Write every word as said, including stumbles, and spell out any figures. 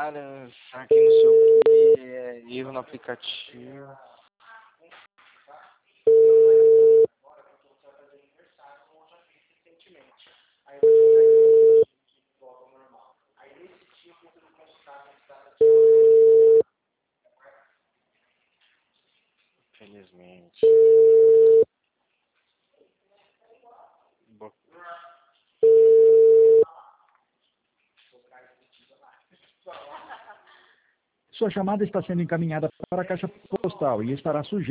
falha, aqui não sei o que, é erro no aplicativo. Infelizmente. Bo- Sua chamada está sendo encaminhada para a caixa postal e estará sujeita